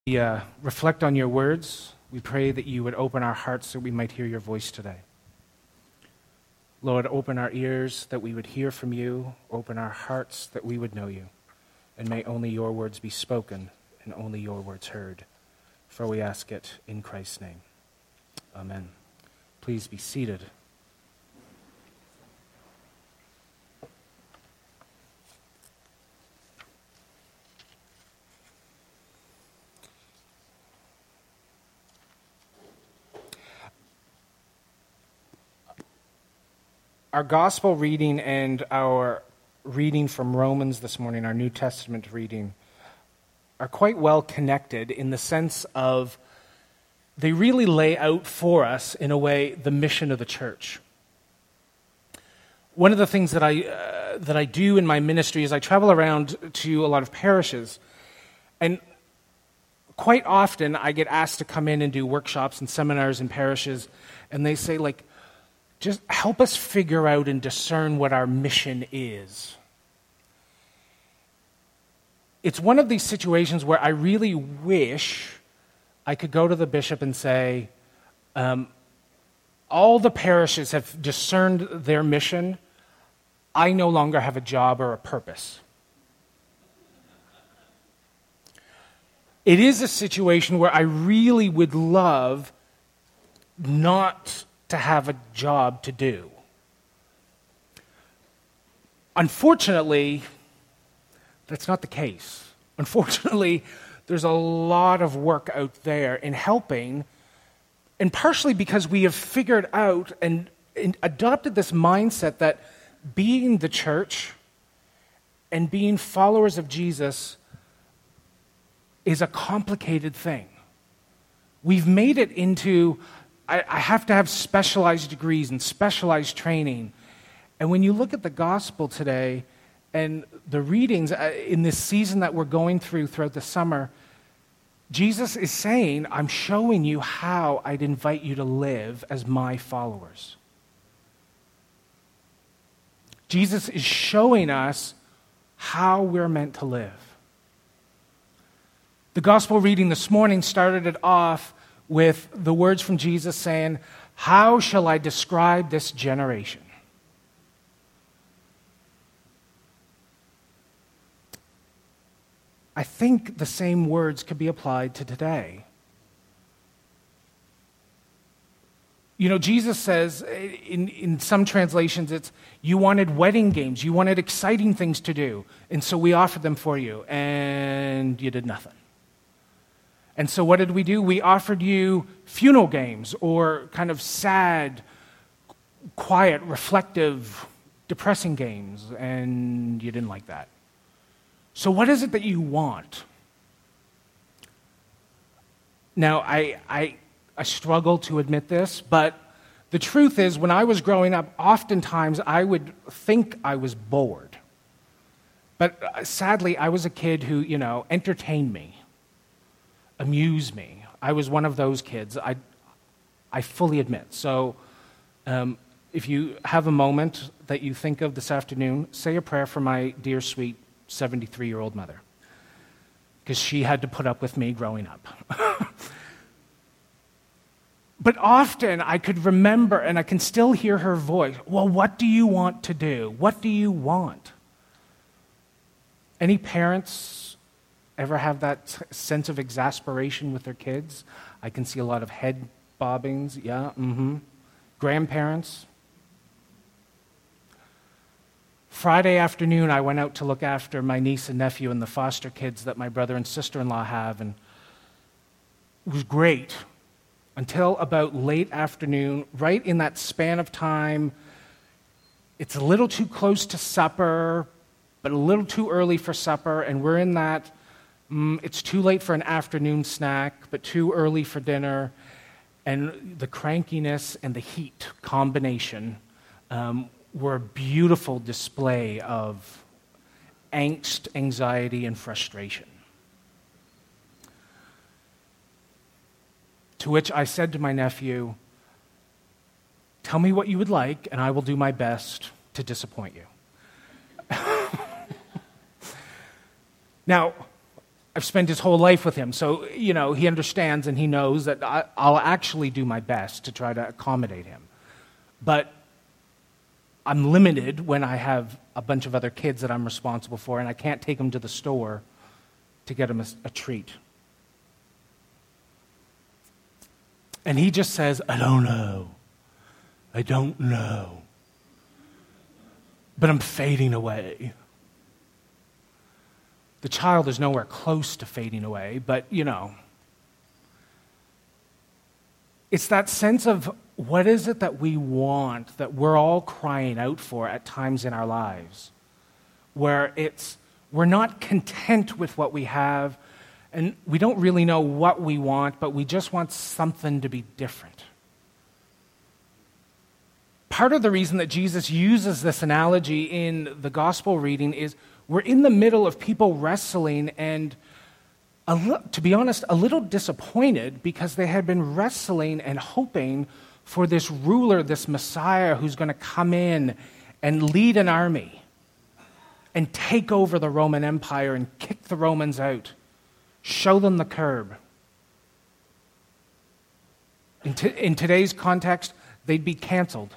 We reflect on your words. We pray that you would open our hearts so we might hear your voice today. Lord, open our ears that we would hear from you. Open our hearts that we would know you. And may only your words be spoken and only your words heard. For we ask it in Christ's name. Amen. Please be seated. Our gospel reading and our reading from Romans this morning, our New Testament reading, are quite well connected in the sense of they really lay out for us, in a way, the mission of the church. One of the things that I do in my ministry is I travel around to a lot of parishes, and quite often I get asked to come in and do workshops and seminars in parishes, and they say, just help us figure out and discern what our mission is. It's one of these situations where I really wish I could go to the bishop and say, all the parishes have discerned their mission. I no longer have a job or a purpose. It is a situation where I really would love not to have a job to do. Unfortunately, that's not the case. Unfortunately, there's a lot of work out there in helping, and partially because we have figured out and adopted this mindset that being the church and being followers of Jesus is a complicated thing. We've made it into I have to have specialized degrees and specialized training. And when you look at the gospel today and the readings in this season that we're going through throughout the summer, Jesus is saying, I'm showing you how I'd invite you to live as my followers. Jesus is showing us how we're meant to live. The gospel reading this morning started it off with the words from Jesus saying, how shall I describe this generation? I think the same words could be applied to today. You know, Jesus says, in some translations, it's, you wanted wedding games, you wanted exciting things to do, and so we offered them for you, and you did nothing. And so what did we do? We offered you funeral games or kind of sad, quiet, reflective, depressing games, and you didn't like that. So what is it that you want? Now, I struggle to admit this, but the truth is when I was growing up, oftentimes I would think I was bored. But sadly, I was a kid who, entertained me. Amuse me. I was one of those kids, I fully admit. So if you have a moment that you think of this afternoon, say a prayer for my dear, sweet 73-year-old mother, because she had to put up with me growing up. But often I could remember, and I can still hear her voice, well, what do you want to do? What do you want? Any parents ever have that sense of exasperation with their kids? I can see a lot of head bobbings. Yeah, Grandparents. Friday afternoon, I went out to look after my niece and nephew and the foster kids that my brother and sister-in-law have, and it was great until about late afternoon. Right in that span of time, it's a little too close to supper, but a little too early for supper, and we're in that it's too late for an afternoon snack, but too early for dinner. And the crankiness and the heat combination were a beautiful display of angst, anxiety, and frustration. To which I said to my nephew, tell me what you would like, and I will do my best to disappoint you. Now, I've spent his whole life with him, so, he understands and he knows that I'll actually do my best to try to accommodate him. But I'm limited when I have a bunch of other kids that I'm responsible for, and I can't take them to the store to get them a treat. And he just says, I don't know. But I'm fading away. The child is nowhere close to fading away, but, it's that sense of what is it that we want, that we're all crying out for at times in our lives, where we're not content with what we have, and we don't really know what we want, but we just want something to be different. Part of the reason that Jesus uses this analogy in the gospel reading is we're in the middle of people wrestling and, to be honest, a little disappointed because they had been wrestling and hoping for this ruler, this Messiah who's going to come in and lead an army and take over the Roman Empire and kick the Romans out, show them the curb. In today's context, they'd be canceled.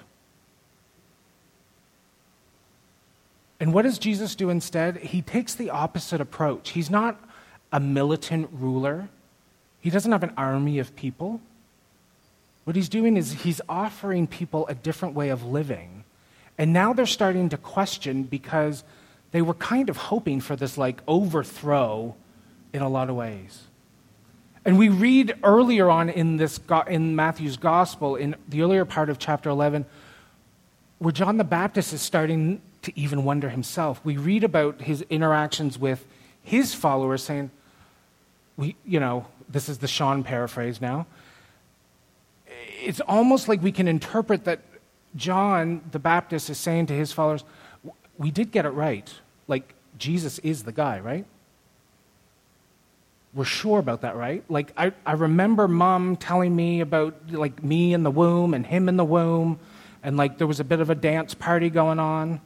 And what does Jesus do instead? He takes the opposite approach. He's not a militant ruler. He doesn't have an army of people. What he's doing is he's offering people a different way of living. And now they're starting to question because they were kind of hoping for this overthrow in a lot of ways. And we read earlier on in Matthew's gospel, in the earlier part of chapter 11, where John the Baptist is starting to even wonder himself. We read about his interactions with his followers saying, this is the Sean paraphrase now. It's almost like we can interpret that John the Baptist is saying to his followers, we did get it right. Jesus is the guy, right? We're sure about that, right? I remember Mom telling me about me in the womb and him in the womb, and there was a bit of a dance party going on.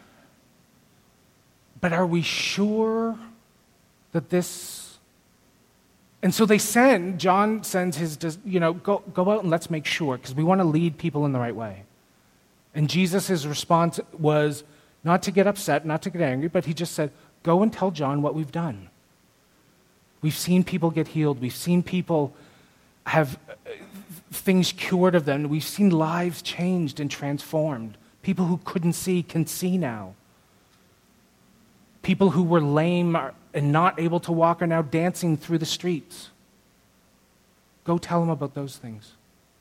But are we sure that this... And so John sends his, go out and let's make sure, because we want to lead people in the right way. And Jesus' response was not to get upset, not to get angry, but he just said, go and tell John what we've done. We've seen people get healed. We've seen people have things cured of them. We've seen lives changed and transformed. People who couldn't see can see now. People who were lame and not able to walk are now dancing through the streets. Go tell them about those things.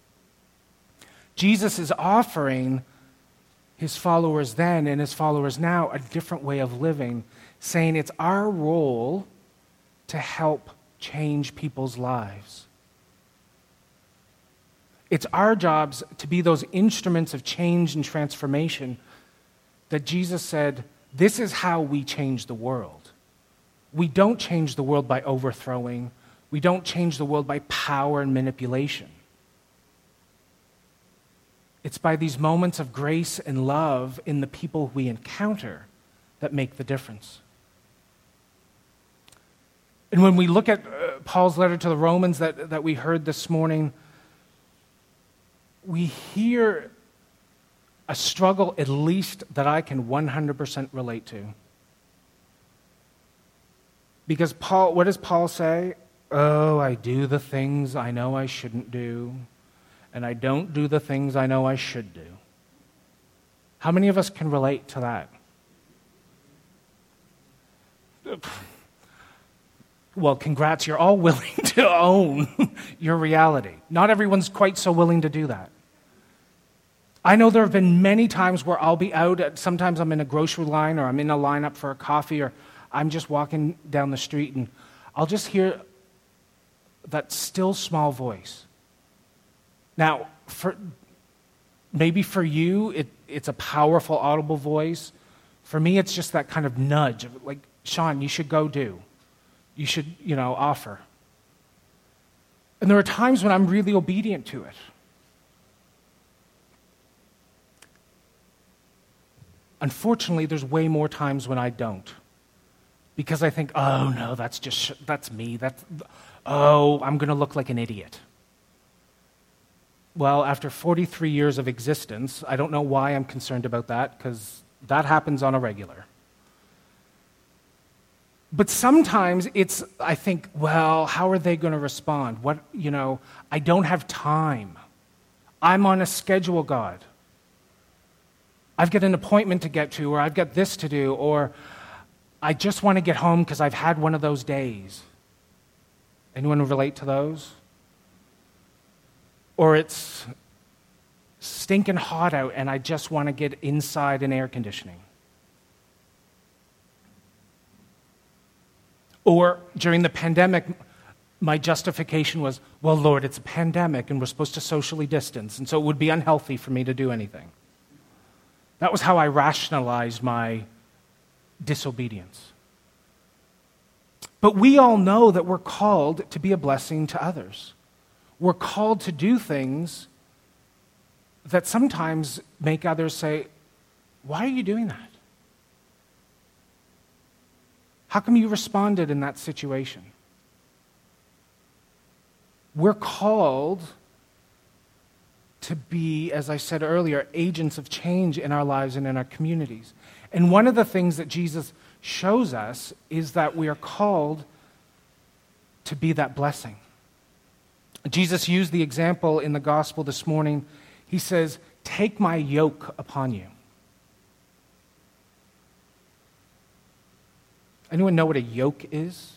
Jesus is offering his followers then and his followers now a different way of living, saying it's our role to help change people's lives. It's our jobs to be those instruments of change and transformation that Jesus said, this is how we change the world. We don't change the world by overthrowing. We don't change the world by power and manipulation. It's by these moments of grace and love in the people we encounter that make the difference. And when we look at Paul's letter to the Romans that we heard this morning, we hear a struggle, at least, that I can 100% relate to. Because what does Paul say? Oh, I do the things I know I shouldn't do, and I don't do the things I know I should do. How many of us can relate to that? Well, congrats, you're all willing to own your reality. Not everyone's quite so willing to do that. I know there have been many times where I'll be out, sometimes I'm in a grocery line or I'm in a lineup for a coffee or I'm just walking down the street and I'll just hear that still small voice. Now, maybe for you, it's a powerful audible voice. For me, it's just that kind of nudge of Sean, you should go do. You should, offer. And there are times when I'm really obedient to it. Unfortunately, there's way more times when I don't. because I think, oh no, that's me. I'm going to look like an idiot. Well, after 43 years of existence, I don't know why I'm concerned about that, because that happens on a regular. But sometimes I think, well, how are they going to respond? I don't have time. I'm on a schedule, God. I've got an appointment to get to, or I've got this to do, or I just want to get home because I've had one of those days. Anyone relate to those? Or it's stinking hot out and I just want to get inside in air conditioning. Or during the pandemic, my justification was, well, Lord, it's a pandemic and we're supposed to socially distance, and so it would be unhealthy for me to do anything. That was how I rationalized my disobedience. But we all know that we're called to be a blessing to others. We're called to do things that sometimes make others say, why are you doing that? How come you responded in that situation? We're called to be, as I said earlier, agents of change in our lives and in our communities. And one of the things that Jesus shows us is that we are called to be that blessing. Jesus used the example in the gospel this morning. He says, "Take my yoke upon you." Anyone know what a yoke is?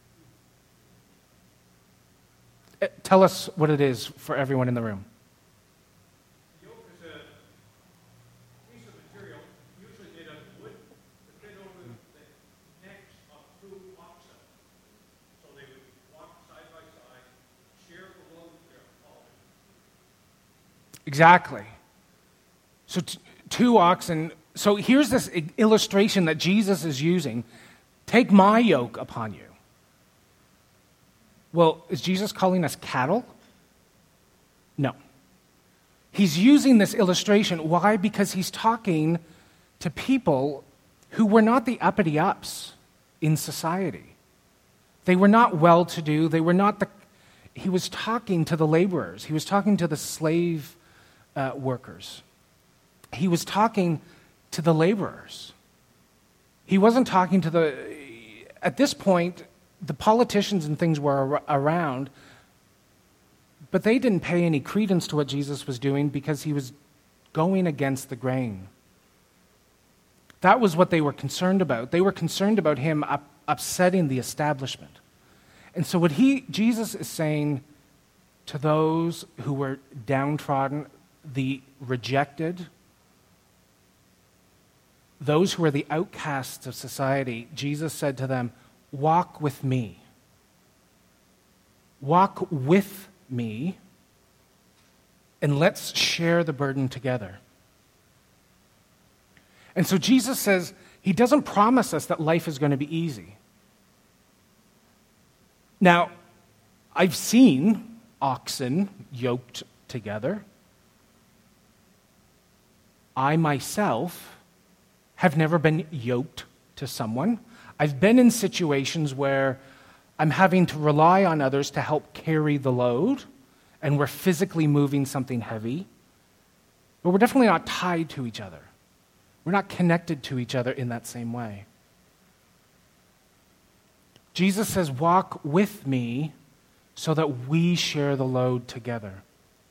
Tell us what it is for everyone in the room. A yoke is a piece of material, usually made out of wood, to fit over the necks of two oxen. So they would walk side by side, share the load they're hauling. Exactly. So two oxen. So here's this illustration that Jesus is using. Take my yoke upon you. Well, is Jesus calling us cattle? No. He's using this illustration. Why? Because he's talking to people who were not the uppity-ups in society. They were not well-to-do. He was talking to the laborers. He was talking to the slave workers. He was talking to the laborers. He wasn't talking to at this point, the politicians and things were around, but they didn't pay any credence to what Jesus was doing because he was going against the grain. That was what they were concerned about. They were concerned about him upsetting the establishment. And so what Jesus is saying to those who were downtrodden, the rejected, those who were the outcasts of society, Jesus said to them, walk with me. Walk with me, and let's share the burden together. And so Jesus says, he doesn't promise us that life is going to be easy. Now, I've seen oxen yoked together. I myself have never been yoked to someone. I've been in situations where I'm having to rely on others to help carry the load, and we're physically moving something heavy, but we're definitely not tied to each other. We're not connected to each other in that same way. Jesus says, walk with me so that we share the load together.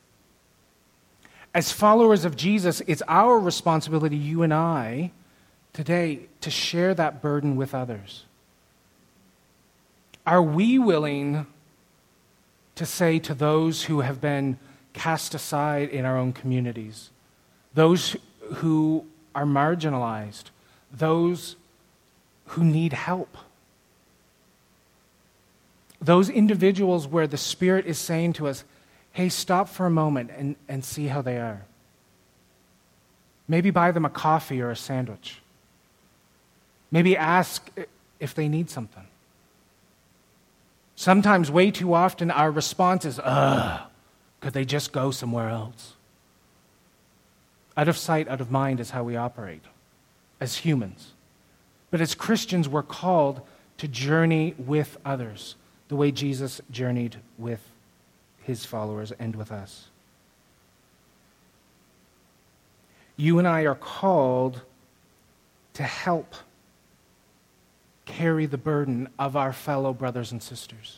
As followers of Jesus, it's our responsibility, you and I, today, to share that burden with others. Are we willing to say to those who have been cast aside in our own communities, those who are marginalized, those who need help, those individuals where the Spirit is saying to us, hey, stop for a moment and see how they are. Maybe buy them a coffee or a sandwich. Maybe ask if they need something. Sometimes, way too often, our response is, could they just go somewhere else? Out of sight, out of mind is how we operate as humans. But as Christians, we're called to journey with others, the way Jesus journeyed with his followers and with us. You and I are called to help carry the burden of our fellow brothers and sisters.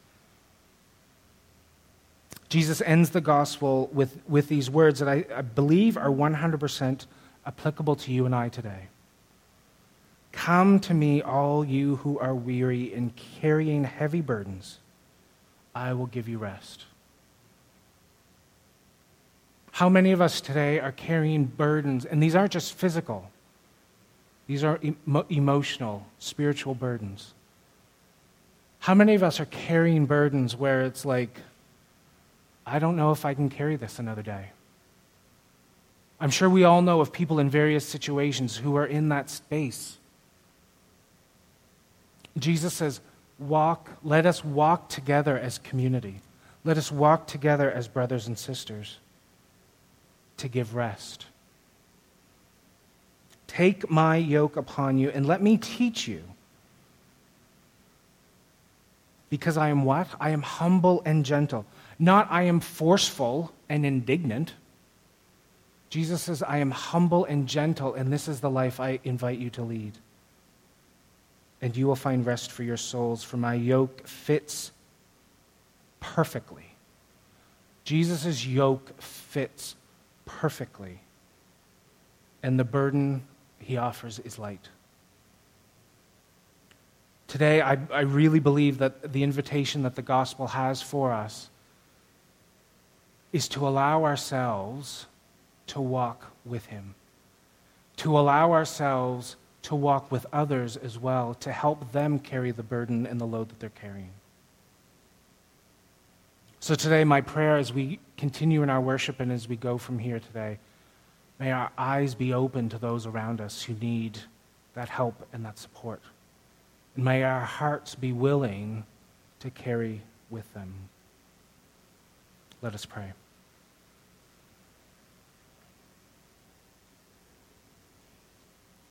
Jesus ends the gospel with these words that I believe are 100% applicable to you and I today. Come to me, all you who are weary and carrying heavy burdens. I will give you rest. How many of us today are carrying burdens? And these aren't just physical. These are emotional, spiritual burdens. How many of us are carrying burdens where it's like, I don't know if I can carry this another day? I'm sure we all know of people in various situations who are in that space. Jesus says, let us walk together as community. Let us walk together as brothers and sisters to give rest. Take my yoke upon you and let me teach you. Because I am what? I am humble and gentle. Not I am forceful and indignant. Jesus says, I am humble and gentle, and this is the life I invite you to lead. And you will find rest for your souls, for my yoke fits perfectly. Jesus' yoke fits perfectly. And the burden he offers is light. Today, I really believe that the invitation that the gospel has for us is to allow ourselves to walk with him, to allow ourselves to walk with others as well, to help them carry the burden and the load that they're carrying. So today, my prayer as we continue in our worship and as we go from here today, may our eyes be open to those around us who need that help and that support. And may our hearts be willing to carry with them. Let us pray.